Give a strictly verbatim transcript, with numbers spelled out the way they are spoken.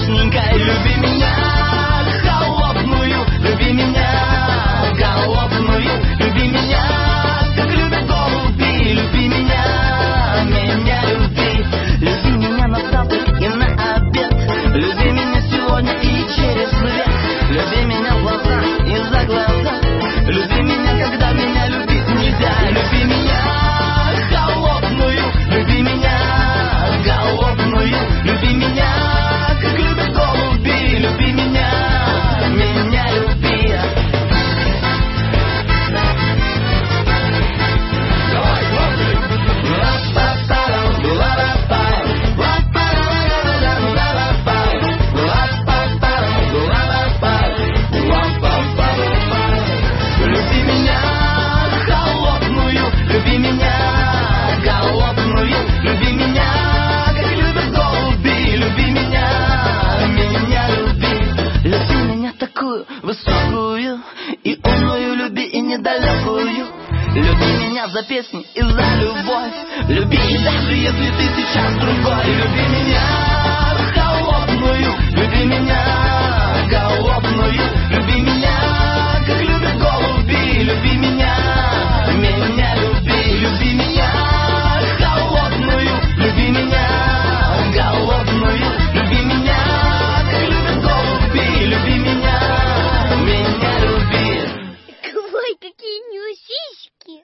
страшненькой. Люби меня, холодную, люби меня, голодную, люби меня, как любят голуби, люби меня, меня люби. Люби меня на завтрак и на обед, люби меня сегодня и через свет, люби меня в глаза и за глаза, люби меня, когда меня любить нельзя. Люби меня, холодную, люби меня, голодную, люби меня, как любят голуби, люби меня, меня люби. Давай, главный! Люби меня, холодную, люби меня, голодную, люби меня, как любят голуби, люби меня, меня люби. Люби меня такую высокую и умную, люби и недалекую. Люби меня за песни и за любовь, люби даже если ты сейчас другой. Люби меня, холодную, люби меня, голодную,